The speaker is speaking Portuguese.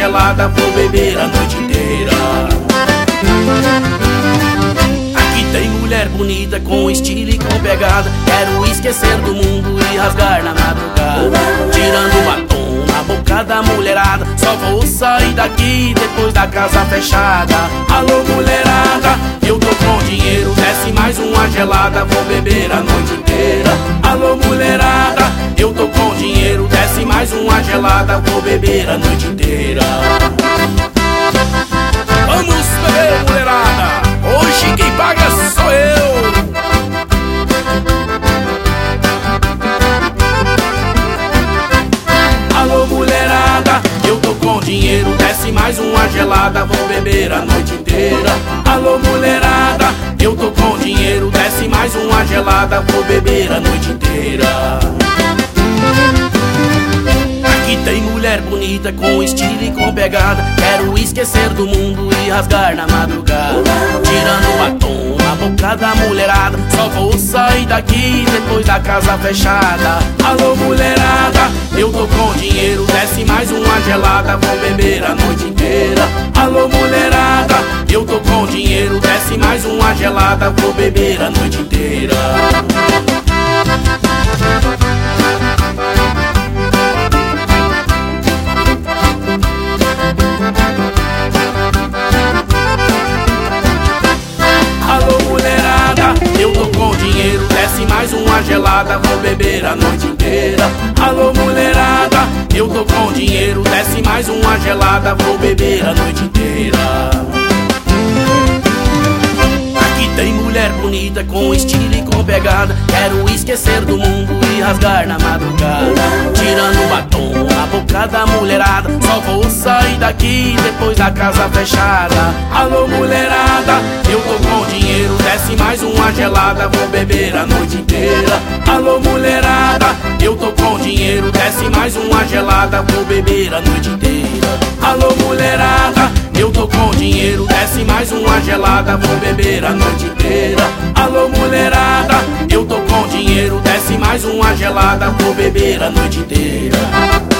gelada, vou beber a noite inteira. Aqui tem mulher bonita com estilo e com pegada, quero esquecer do mundo e rasgar na madrugada. Tirando o batom na boca da mulherada, só vou sair daqui depois da casa fechada. Alô mulherada, eu tô com dinheiro, desce mais uma gelada, vou beber a noite inteira. Alô mulherada, eu tô com dinheiro, desce mais uma gelada, vou beber a noite inteira. Vamos beber, mulherada, hoje quem paga sou eu. Alô mulherada, eu tô com dinheiro, desce mais uma gelada, vou beber a noite inteira. Alô mulherada, eu tô com dinheiro, desce mais uma gelada, vou beber a noite inteira. Aqui tem mulher bonita com estilo e com pegada, quero esquecer do mundo e rasgar na madrugada. Tirando o batom na boca da mulherada, só vou sair daqui depois da casa fechada. Alô mulherada, eu tô com dinheiro, desce mais uma gelada, vou beber a noite inteira. Alô mulherada, eu tô com dinheiro, desce mais uma gelada, vou beber a noite inteira. Desce mais uma gelada, vou beber a noite inteira. Alô mulherada, eu tô com dinheiro, desce mais uma gelada, vou beber a noite inteira. Aqui tem mulher bonita com estilo e com pegada, quero esquecer do mundo e rasgar na madrugada. Tirando o batom na boca da mulherada, só vou sair daqui depois da casa fechada. Alô mulherada, eu tô com dinheiro, desce mais uma gelada, vou beber a noite inteira. Alô mulherada, eu tô com dinheiro, desce mais uma gelada, vou beber a noite inteira. Alô mulherada, eu tô com dinheiro, desce mais uma gelada, vou beber a noite inteira. Alô mulherada, eu tô com dinheiro, desce mais uma gelada, vou beber a noite inteira.